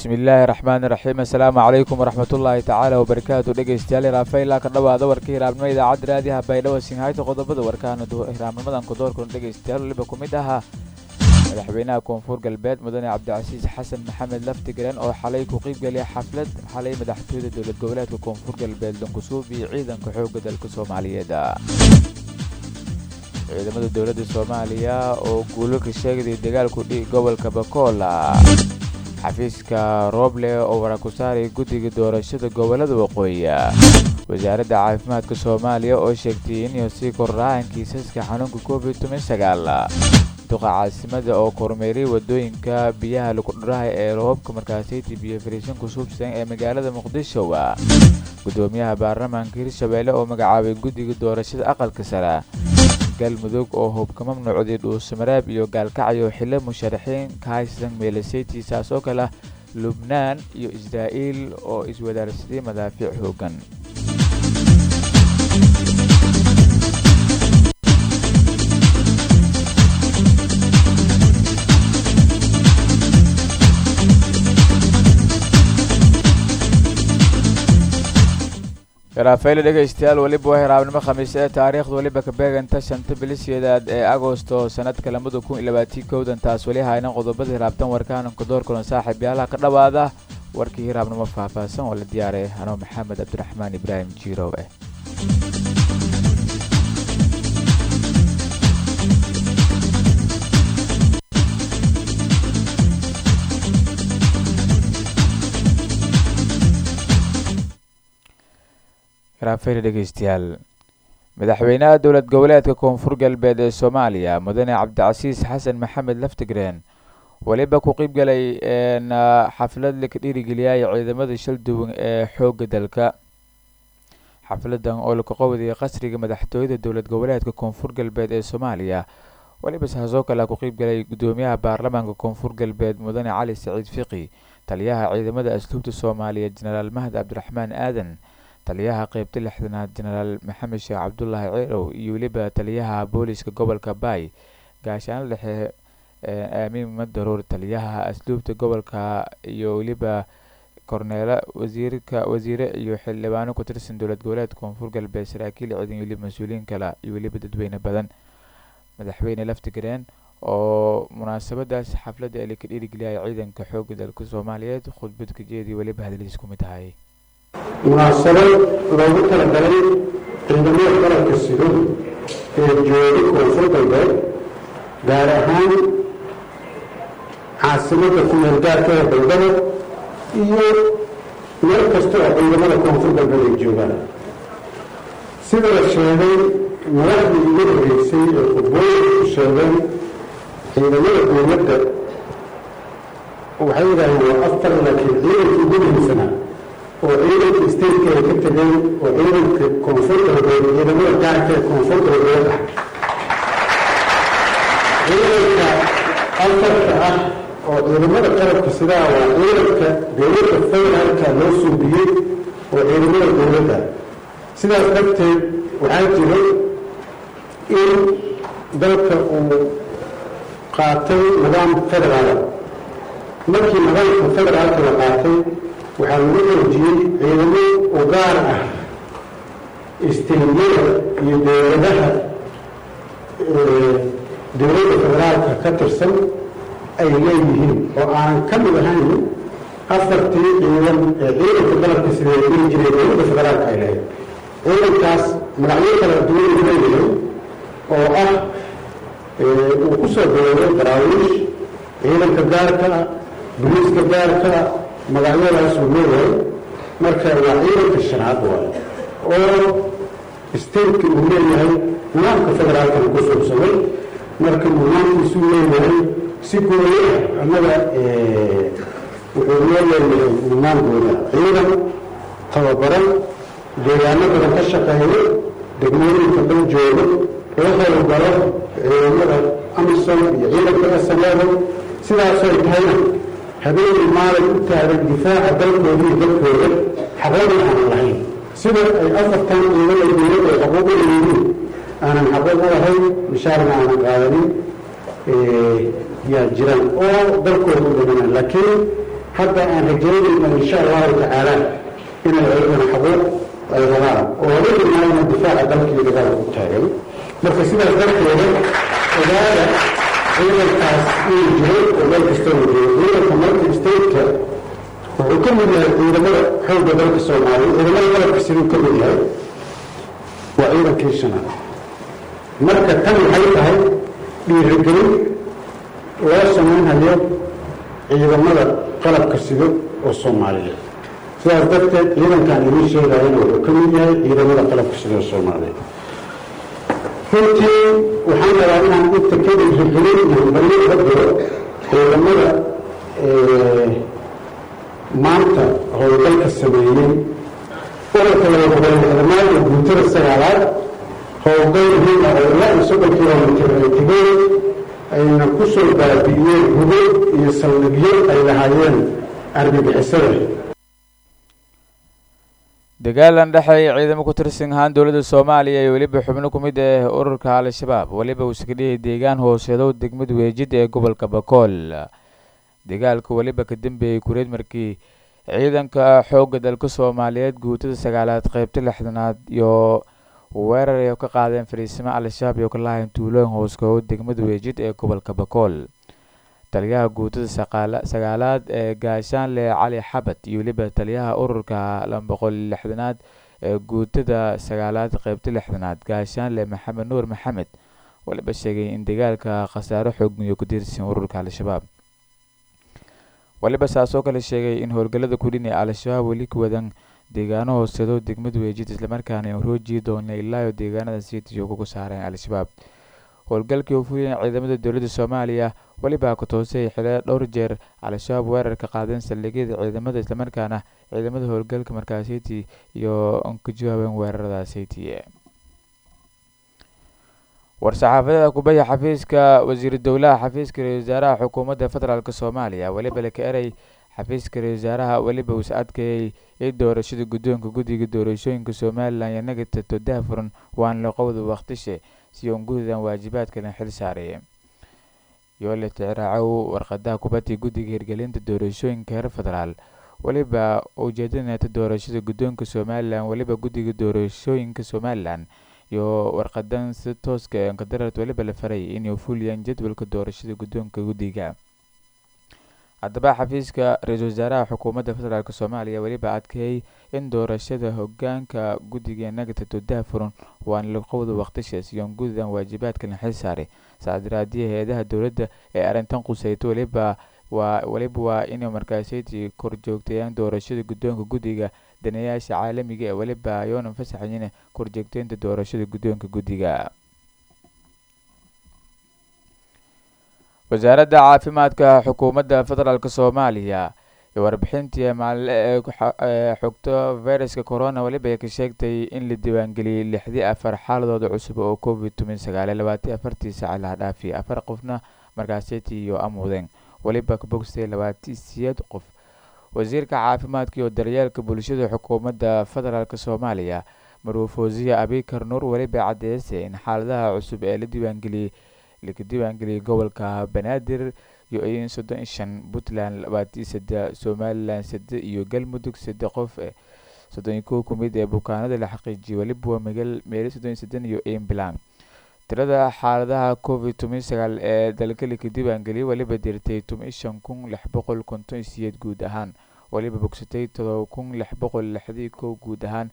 bismillaahi raxmaani raxiim assalaamu calaykum waraxmatullaahi tacaala wabarakaatu dhegeystayaal raafayla ka dhawaada warka hiraabnimo idaacadda raadiyaha baydhabo sinhayta qodobada warkaana hiraabnimadan kudoorkan dhegeystayaal waliba ku mid ahaa madaxweynaha koonfur galbeed mudane cabdicasiis xasan maxamed laftigaran oo xalay ku qiybgeliyay xaflad xalay madaxtooyada dowlad goboleedka koonfur galbeed lankusuub iyo ciidanka xoogga dalka soomaaliyeed ciidamada dowladda soomaaliya oo guulo ka sheegay dagaalku gobolka Bakola xafiiska Roble oo wara ku saaray guddiga doorashada gobolada waqooyi wasaaradda caafimaadka Soomaaliya oo sheegtay in sii kordhaan kiisaska xanuunka COVID-19 duqa caasimada oo kormeeray wadooyinka biyaha lagu dhurahay ee roobka markaasay biyo fariisin ku suubsan ee magaalada Muqdisho gudoomiyaha baarlamaanka Hirshabelle oo magacaabay guddiga doorashada aqalka sare galmudug oo hubka mamnuucday dhuusamareeb iyo gaalkacyo xilli musharaxiin ka haysan meelaseyti saasoo kale Lubnaan iyo Israa'iil oo iswadaarsaday madaafiic hoogan raafayl dhegeystayaal waliba waa hiraabnimo khamiis ee taariikhda waliba ka beeganta 5 bilisyeedad ee Agoosto sanadka 2021 taas wali hayna qodobada hiraabtan warkaan ku door kulan saaxiib yaalaha ka dhawaada warkii hiraabnimo faahfaahsan oo la diyaaray anoo Maxamed Abdiraxmaan Ibraahim Jirow raafayl dhegeystayaal madaxweynaha dowlad goboleedka koonfur galbeed ee Soomaaliya mudane cabdicasiis xasan maxamed laftigaran waliba ku qiybgalay xaflad la dhiirigeliyay ciidamada shilduwan ee xoogga dalka xafladan oo la qabwaday qasriga madaxtooyada dowlad goboleedka koonfur galbeed ee Soomaaliya waliba saasoo kale ku qiybgalay gudoomiyaha baarlamaanka koonfur galbeed mudane cali saciid fiqi taliyaha ciidamada asluubta Soomaaliya jeneraal mahad cabdiraxmaan aadan taliyaha qaybta 6aad jeneraal maxamed sheekh cabdullaahi ciirow iyo waliba taliyaha booliska gobolka Baay gaashaan dhexe aamin madaruur taliyaha asluubta gobolka iyo waliba korneela wasiire iyo xildhibaano ku tirsan dowlad goboleedka koonfur galbeed saraakiil ciidan iyo mas'uuliyiin kale iyo waliba dadweyne badan madaxweyne laftigaran oo munaasabadaas xafladda ay ka dhiirigeliyay ciidanka xoogga dalka Soomaaliyeed khudbad ka jeediyay waliba hadalkiisa ku mid ahay munaasabad loogu talagalay ciidamada qaranka sida ee jooga koonfur galbeed gaar ahaan caasimada ku meel gaarka ah Baydhabo iyo meel kasta oo ciidamada koonfur galbeed ay joogaan sida la sheegay madaxdii ugu horeysay ee khudbooyinka ku sheegeen ciidamada dowladda waxay yidhaahdeen waa afar laakiin ciidanka ugu muhiimsanaa oo ciidanka isteedka ay ka tageen oo ciidanka koonfur galbeed ciidamada gaarka ee koonfur galbeed ciidanka afarta ah oo ciidamada qalabka sidaa waa ciidanka dowladda federaalka loo suubiyey oo ciidamada dowladda sidaas darteed waxaa jira in dalka uu qaatay nidaam federaala markii nidaamka federaalka la qaatay waxaa lagu xoojiyey ciidamo u gaar ah isteediyada iyo dowladaha dowladda federaalka ka tirsan ay leeyihiin oo aan ka mid ahayn afartii ciidan ee ciidanka dalabka sida ay geli jiray dowladda federaalka ay leeyahay ciidankaas magacyo kala duwan uu leeyahay oo ah uu ku soo bilowday daraawiish ciidanka gaarka ah booliiska gaarka ah magacyadaas uu leeyahay marka waa ciidanka shanaad oo isteedka uu leeyahay nidaamka federaalka ku suubsamay marka nidaamkiisu leeyahay si gooya annaga wuxuu leeyahay nidaam gooya ciidan tababaran deegaano badan ka shaqeeyo degmooyinka dhan joogo oo howlgalo ciidamada amisom iyo ciidanka SNL sidaasay tahayna habeenkii maalin u taagan difaaca dalkooda iyo dalkooda xaqooda aan lahayn sida ay afartan ciidamada dowladda ay xaquuq u leeyihiin aanan xaquuq u lahayn mishaarna aanan qaadanin yaa jiraan oo dalkooda u dhimanaan laakiin hadda aan rajaynayna insha allahu tacaala inay ayagana xaquuq ay rabaan oo waliba maayna difaaca dalkii dagaalka u taagan marka sidaas darteeda ogaada ciidankaas inuu jiray oo meel kasta uu jiray ciidanka marka stateka wuxuu ka mid yahay ciidamada xoogga dalka soomaaliya ciidamada qalabka siduu ka mid yahay waa ciidankii shanaad marka tan waxay tahay dhiirigelin loo samaynayo ciidamada qalabka sido oo soomaaliyeed sidaas darteed ciidankan idiin sheegayana wuxuu ka mid yahay ciidamada qalabka sido oo soomaaliyeed runtii waxaan rabaa inaan inta ka dhiirigelin iyo balyo ka diro ciidamada maanta howlgalka sameeyey ururka labagoboleednimada iyo guutada sagaalaad howlgal muhiim ah oo ilaa iyo 30 kilomitir ay tegeen ayna ku soo baabi'iyeen hubo iyo saldhigyo ay lahaayeen argagixisada dagaalan dhexeeya ciidamo ku tirsan ahaan dowladda Soomaaliya iyo waliba xubno ku mid ah ururka Al-Shabaab waliba uu iskadhiyay deegaan hooseedo degmada Weejid ee gobolka Bakool dagaalku waliba ka dambeeyay kureed markii ciidanka xoogga dalka Soomaaliyeed guutada sagaalaad qaybta 6aad iyo weerar ay ka qaadeen fariisimo Al-Shabaab iyo kalahayn tuulo hoosko degmada Weejid ee gobolka Bakool taliyaha guutada sagaalaad ee gaashaanle Cali Xabad iyo waliba taliyaha ururka 260aad ee guutada sagaalaad qaybta 6aad gaashaanle Maxamed Nuur Maxamed waliba sheegay in dagaalka khasaaro xoog iyo ku dirsan ururka Al-Shabaab waliba saasoo kale sheegay in howlgallada ku dhinay Al-Shabaab wali ku wadan deegaano hooseedo degmada Weejid isla markaana ay roojii doonay ilaa deegaanada City iyo ku saareen Al-Shabaab howlgalkii uu fuliyay ciidamada dowladda Soomaaliya waliba ku toosay xilal dhowr jeer Al-Shabaab weerar ka qaadeen saldhigyada ciidamada isla markaana ciidamada howlgalka markaas City iyo ka jawaabeen weerarada City war-saxaafada kubaya xafiiska wasiir dawladaha xafiiska wasaaraha xukuumadda federaalka Soomaaliya waliba la ka eray xafiiska wasaaraha waliba uu saadkay doorashada guddoonka guddiga doorashooyinka Soomaaliland yanaga toddoba furan waan la qowda waqtishe si uu gudahan waajibaadka la xil saaray iyo la tixraaco warqadaha kubadda guddiga hirgelinta doorashooyinka heer federaal waliba ujeedada doorashada guddoonka Soomaaliland waliba guddiga doorashooyinka Soomaaliland iyo warqadan si toos ah ka dareerto waliba la faray in uu fuliyaan jadwalka doorashada guddoonka guddiga haddaba xafiiska ra'iisul wasaaraha xukuumadda federaalka Soomaaliya waliba adkeeyay in doorashada hoggaanka guddiga nagta toddoba furan waan la qowda waqtishaas iyo gudahan waajibaadka la xil saaray saadiraadiyaha hay'adaha dowladda ee arintan qusayto waliba waa inay markaasiyada kor joogteeyaan doorashada guddoonka guddiga daneeyaasha caalamiga ee waliba ayoona fasaxayeen kor joogteynta doorashada guddoonka guddiga wasaaradda caafimaadka xukuumadda federaalka Soomaaliya iyo warbixintii maalinle xogta viruska corona waliba ka sheegtay in la diiwaangeliyay 64 xaaladood cusub oo COVID-19 24 saac la dhaafay 4 qofna markaasiyada iyo amuudeen waliba ka bogsay 28 qof wasiirka caafimaadka iyo daryeelka bulshada xukuumadda federaalka Soomaaliya Marwafooziya Abikar Nuur waliba cadeysay in xaaladaha cusub ee la diiwaangeliyay gobolka Banaadir iyo 35 Puntland 23 Somaliland 3 iyo Galmudug 3 qof 31 kumid ee bukaanada la xaqiijiyay waliba meel 33 iyo Puntland tirada xaaladaha COVID-19 ee dalka la diiwaangeliyay waliba dirtay 15658 guud ahaan waliba bogsatay 7661 guud ahaan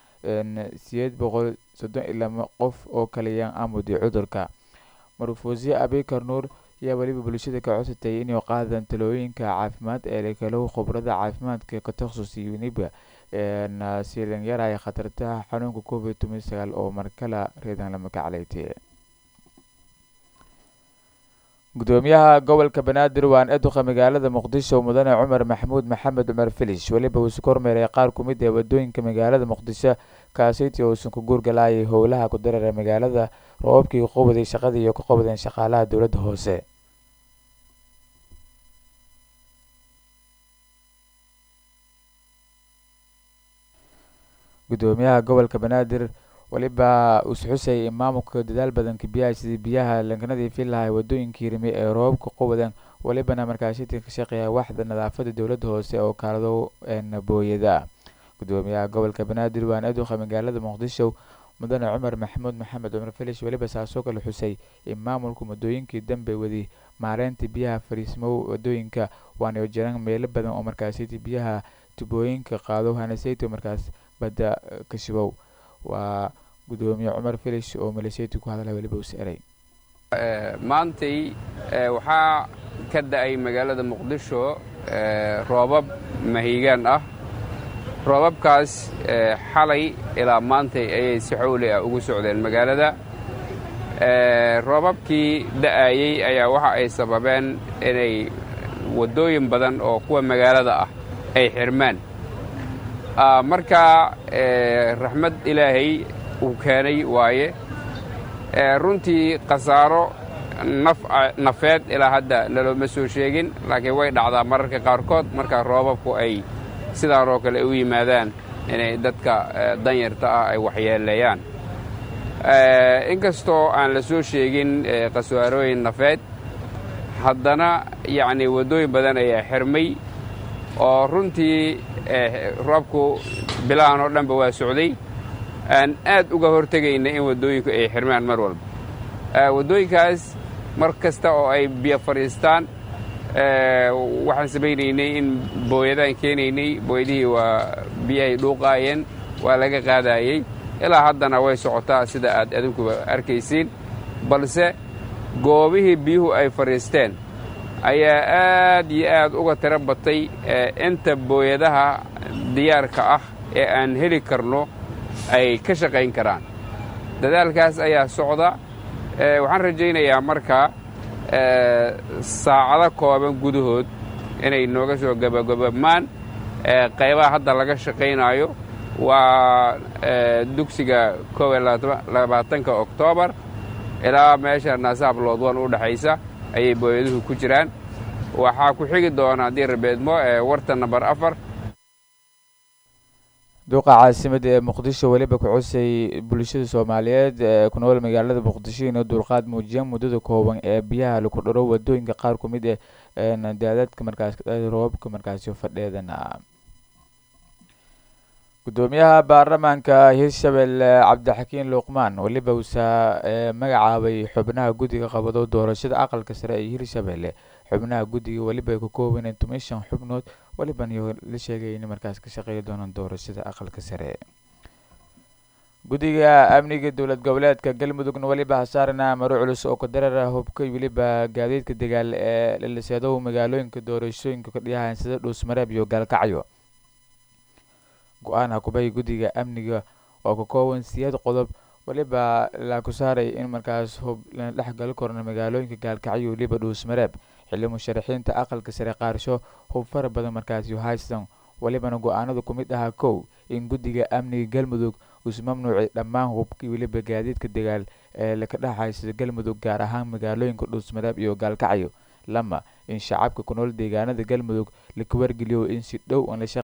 832 qof oo kaliya amudi cudurka Marwafooziya Abikar Nuur ayaa waliba bulshada ka codsatay inay qaadaan talooyinka caafimaad ee kala khibrada caafimaadka ka takhasusay waliba siilan yaray khatarta xanuunka COVID-19 oo markala reedan la magacaleeyay gudoomiyaha gobolka Banaadir waan eeduqa magaalada Muqdisho mudane Cumar Maxamuud Maxamed Cumar Filish waliba uu kormeeray qaar ku mid ah wadooyinka magaalada Muqdisho kaasiti oo soo gurgalayay howlaha ku dareeray magaalada roobkii qowday shaqada iyo ka qowdeen shaqaalaha dawladda hoose gudoomiyaha gobolka Banaadir waliba uu xusay maamulka dadaal badan ka biyaha sidii biyaha lankanadii filahay wadooyinkii rimay ee roobka qowdan walibana markaasi ka shaqeeya waaxda nadaafada dowladda hoose oo kaalado booyada. gudoomiyaha gobolka banaadir waan aduqa magaalada muqdisho mudane cumar maxamuud maxamed cumar filish waliba saasoo kale xusay in maamulku muddooyinkii dambe wadi maareynta biyaha fariismo wadooyinka waana jiraan meelo badan oo markaasi biyaha tubooyinka qaado hanasayto markaas badda ka shibow. waa gudoomiye cumar filish oo maleeshiyaadka ku hadlay waliba uu saaray maantay waxaa ka da'ay magaalada muqdisho roobab mahiigaan ah. roobabkaas xalay ilaa maantay ayay si xawli ah ugu socdeen magaalada. roobabkii da'ayay ayaa waxa ay sababeen inay waddooyin badan oo kuwa magaalada ah ay xirmaan. marka raxmad ilaahay uu keenay waaye. runtii khasaaro nafeed ilaa hadda nalooma soo sheegin, laakiin way dhacdaa mararka qaarkood marka roobabku ay sidaan oo kale u yimaadaan inay dadka danyarta ah ay waxyeeleeyaan. inkastoo aan la soo sheegin khasaarooyin nafeed, haddana yacni waddooyin badan ayaa xirmay oo runtii roobku bilahan oo dhanba waa socday. aan aad uga hortegayna in waddooyinku ay xirmaan mar walba. waddooyinkaas mar kasta oo ay biyo fadhiistaan waxaan samaynaynay in booyadaan keenaynay. booyadihii waa biyahay dhuuqaayeen, waa laga qaadayey. ilaa haddana way socotaa sida aad adinkuba arkaysiin, balse goobihii biyuhu ay fadhiisteen ayaa aad iyo aad uga tiro batay inta booyadaha diyaarka ah ee aan heli karno ay ka shaqayn karaan. dadaalkaas ayaa socda. waxaan rajaynayaa markaa saacado kooban gudahood inay nooga soo gabagabmaan qaybaha hadda laga shaqaynaayo. waa dugsiga 21 Oktoobar ilaa meesha naasaab loodwan u dhaxaysa ayay booyaduhu ku jiraan. waxaa ku xigi doona haddii rabeedmo warta nambar 4. duqa caasimada ee muqdisho waliba ku cusay bulshada Soomaaliyeed ku nool magaalada muqdisho inay dulqaad muujiyaan muddada kooban ee biyaha lagu dharo wadooyinka qaar ku mid daadadka markaas roobka markaas fadheedana. gudoomiyaha baarlamaanka Hirshabelle Cabdixakiin Luqmaan waliba uu magacaabay xubnaha guddiga qabado doorashada aqalka sare ee Hirshabelle. xubnaha guddiga waliba ku kooban 15 xubnood waliba la sheegay in markaas ka shaqeeyo doonaan doorashada aqalka sare. guddiga amniga dowlad goboleedka galmudugna waliba hasaarna maro culus oo ka dareera hubka waliba gaadiidka dagaal ee la liseedo magaalooyinka doorashooyinka ka dhiyahan sida Dhuusmareeb iyo Gaalkacyo. go'aan kubay guddiga amniga oo ka kooban 7 qodob waliba la ku saaray in markaas hub la dhaxgal korna magaalooyinka Gaalkacyo waliba Dhuusmareeb. xilli musharaxiinta aqalka sare qaarsho hub fara badan markaas uu haystaan walibana go'aanadu ku mid ah in guddiga amniga galmudug uu mamnuucay dhammaan hubkii waliba gaadiidka dagaal ee la ka dhaxaysa galmudug gaar ahaan magaalooyinka Dhuusmareeb iyo Gaalkacyo. in shacabka ku nool deegaanada galmudug la ku wargeliyo in si dhow